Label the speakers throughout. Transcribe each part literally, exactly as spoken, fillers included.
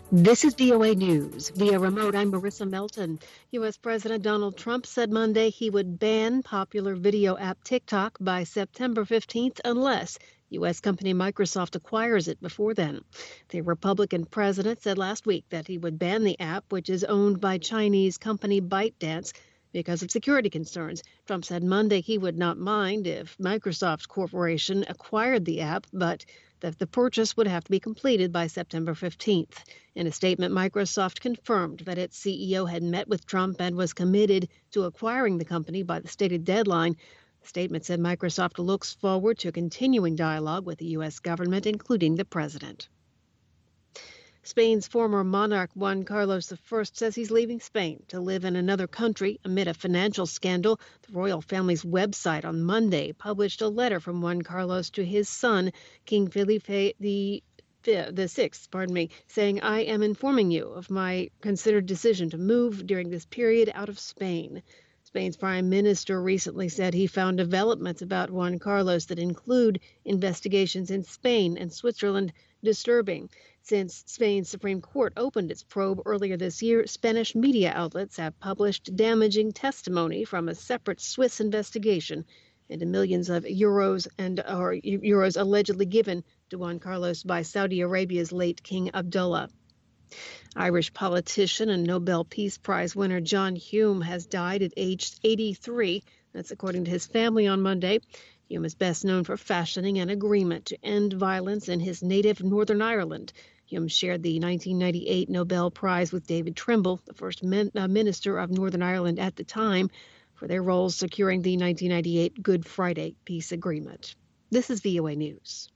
Speaker 1: This is V O A News. Via remote, I'm Marissa Melton. U S. President Donald Trump said Monday he would ban popular video app TikTok by September fifteenth unless U S company Microsoft acquires it before then. The Republican president said last week that he would ban the app, which is owned by Chinese company ByteDance, because of security concerns. Trump said Monday he would not mind if Microsoft Corporation acquired the app, but that the purchase would have to be completed by September fifteenth. In a statement, Microsoft confirmed that its C E O had met with Trump and was committed to acquiring the company by the stated deadline. The statement said Microsoft looks forward to continuing dialogue with the U S government, including the president. Spain's former monarch Juan Carlos the First says he's leaving Spain to live in another country amid a financial scandal. The royal family's website on Monday published a letter from Juan Carlos to his son, King Felipe the the sixth, pardon me, saying, "I am informing you of my considered decision to move during this period out of Spain." Spain's prime minister recently said he found developments about Juan Carlos that include investigations in Spain and Switzerland disturbing. Since Spain's Supreme Court opened its probe earlier this year, Spanish media outlets have published damaging testimony from a separate Swiss investigation into millions of euros and or euros allegedly given to Juan Carlos by Saudi Arabia's late King Abdullah. Irish politician and Nobel Peace Prize winner John Hume has died at age eighty-three. That's according to his family on Monday. Hume is best known for fashioning an agreement to end violence in his native Northern Ireland. Hume shared the nineteen ninety-eight Nobel Prize with David Trimble, the first min- uh, minister of Northern Ireland at the time, for their roles securing the nineteen ninety-eight Good Friday Peace Agreement. This is V O A News.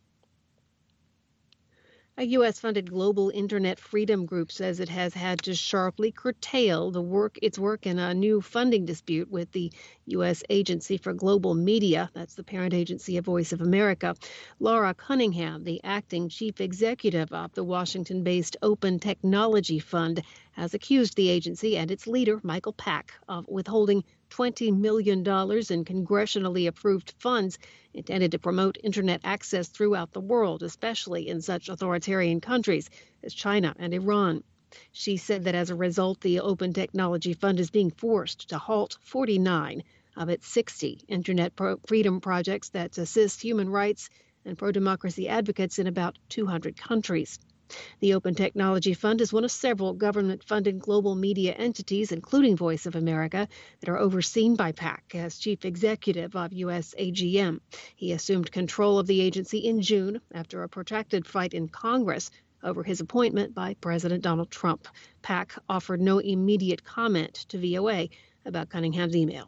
Speaker 1: A U S-funded global internet freedom group says it has had to sharply curtail the work its work in a new funding dispute with the U S Agency for Global Media. That's the parent agency of Voice of America. Laura Cunningham, the acting chief executive of the Washington-based Open Technology Fund, has accused the agency and its leader, Michael Pack, of withholding twenty million dollars in congressionally approved funds intended to promote internet access throughout the world, especially in such authoritarian countries as China and Iran. She said that as a result, the Open Technology Fund is being forced to halt forty-nine of its sixty internet pro- freedom projects that assist human rights and pro-democracy advocates in about two hundred countries. The Open Technology Fund is one of several government-funded global media entities, including Voice of America, that are overseen by Pack as chief executive of U S A G M. He assumed control of the agency in June after a protracted fight in Congress over his appointment by President Donald Trump. Pack offered no immediate comment to V O A about Cunningham's email.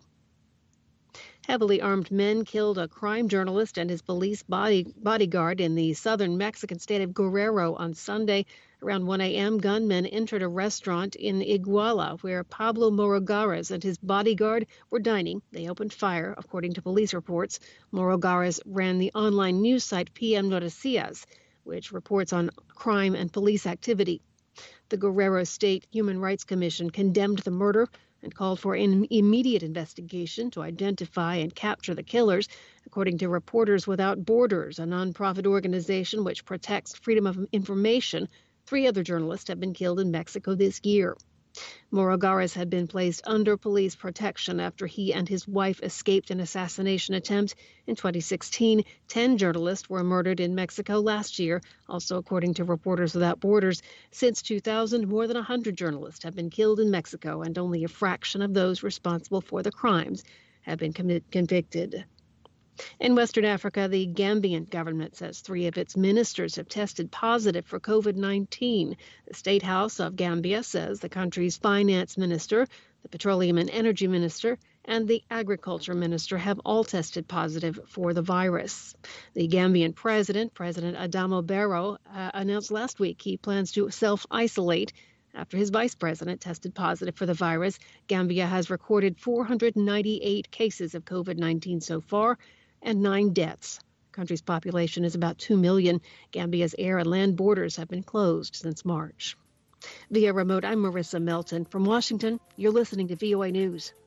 Speaker 1: Heavily armed men killed a crime journalist and his police body, bodyguard in the southern Mexican state of Guerrero on Sunday. Around one a.m., gunmen entered a restaurant in Iguala where Pablo Morogares and his bodyguard were dining. They opened fire, according to police reports. Morogares ran the online news site P M Noticias, which reports on crime and police activity. The Guerrero State Human Rights Commission condemned the murder and called for an immediate investigation to identify and capture the killers. According to Reporters Without Borders, a nonprofit organization which protects freedom of information, three other journalists have been killed in Mexico this year. Morogares had been placed under police protection after he and his wife escaped an assassination attempt in twenty sixteen. Ten journalists were murdered in Mexico last year, also according to Reporters Without Borders. Since two thousand, more than one hundred journalists have been killed in Mexico, and only a fraction of those responsible for the crimes have been commit- convicted. In Western Africa, the Gambian government says three of its ministers have tested positive for COVID nineteen. The State House of Gambia says the country's finance minister, the petroleum and energy minister, and the agriculture minister have all tested positive for the virus. The Gambian president, President Adamo Barrow, uh, announced last week he plans to self-isolate after his vice president tested positive for the virus. Gambia has recorded four hundred ninety-eight cases of COVID nineteen so far, and nine deaths. The country's population is about two million. Gambia's air and land borders have been closed since March. Via remote, I'm Marissa Melton. From Washington, you're listening to V O A News.